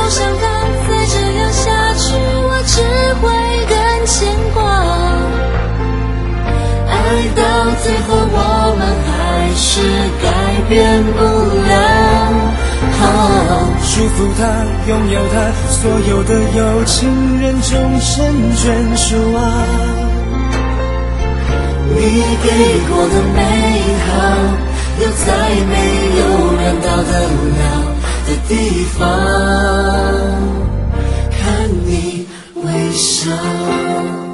好想他，再这样下去我只会更牵挂。爱到最后我们还是改变不了。 祝福他，拥有他，所有的有情人终成眷属啊。 你给过的美好，有再没有人到得了的地方，看你微笑。